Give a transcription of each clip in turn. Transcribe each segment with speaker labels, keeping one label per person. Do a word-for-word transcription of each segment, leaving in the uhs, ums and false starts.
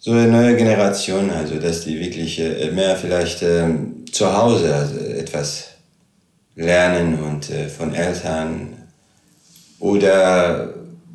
Speaker 1: so eine neue Generation, also dass die wirklich äh, mehr vielleicht ähm, zu Hause also etwas lernen und äh, von Eltern oder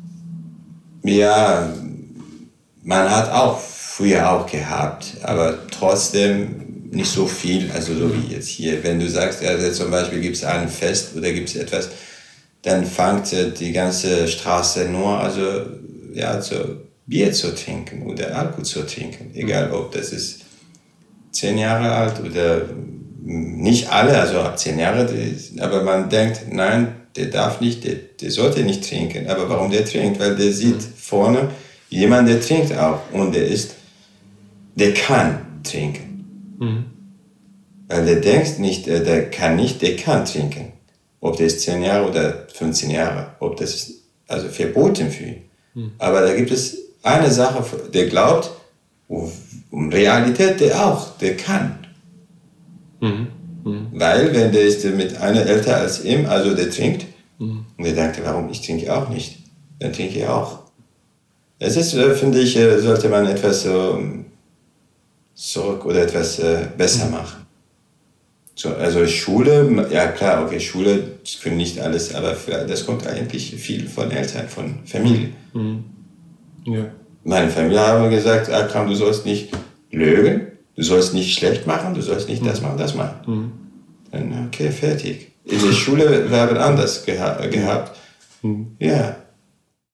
Speaker 1: ja, man hat auch früher auch gehabt, aber trotzdem nicht so viel, also so wie jetzt hier. Wenn du sagst, also zum Beispiel gibt es ein Fest oder gibt es etwas, dann fängt äh, die ganze Straße nur also ja so Bier zu trinken oder Alkohol zu trinken, egal ob das ist zehn Jahre alt oder nicht alle, also ab zehn Jahre, aber man denkt, nein, der darf nicht, der, der sollte nicht trinken. Aber warum der trinkt? Weil der sieht vorne jemand, der trinkt auch und der ist, der kann trinken. Mhm. Weil der denkt nicht, der kann nicht, der kann trinken. Ob der ist zehn Jahre oder fünfzehn Jahre, ob das ist also verboten für ihn. Mhm. Aber da gibt es eine Sache, der glaubt, um Realität, der auch, der kann. Mhm. Mhm. Weil, wenn der ist mit einer älter als ihm, also der trinkt, mhm. und der denkt, warum, ich trinke auch nicht, dann trinke ich auch. Es ist, finde ich, sollte man etwas so zurück oder etwas besser machen. So, also Schule, ja klar, okay, Schule können nicht alles, aber das kommt eigentlich viel von Eltern, von Familie. Mhm. Ja. Meine Familie haben gesagt, Akram, du sollst nicht lügen, du sollst nicht schlecht machen, du sollst nicht mhm. das machen, das machen. Mhm. Dann, okay, fertig. In der Schule wir haben anders geha- gehabt. Mhm. Ja,